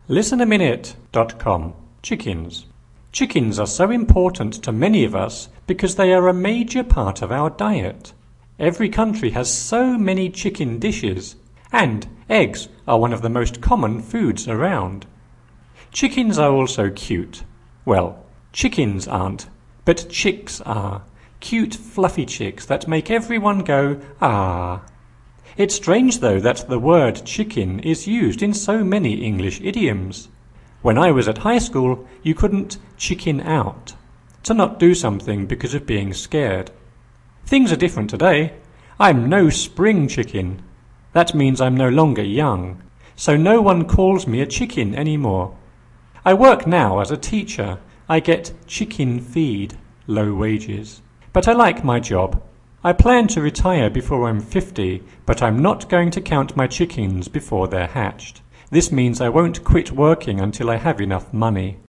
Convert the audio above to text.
ListenAminute.com. Chickens. Chickens are so important to many of us because they are a major part of our diet. Every country has so many chicken dishes, and eggs are one of the most common foods around. Chickens are also cute. Well, chickens aren't, but chicks are. Cute, fluffy chicks that make everyone go, "Ah." It's strange, though, that the word chicken is used in so many English idioms. When I was at high school, you couldn't chicken out, to not do something because of being scared. Things are different today. I'm no spring chicken. That means I'm no longer young, so no one calls me a chicken anymore. I work now as a teacher. I get chicken feed, low wages. But I like my job. I plan to retire before I'm 50, but I'm not going to count my chickens before they're hatched. This means I won't quit working until I have enough money.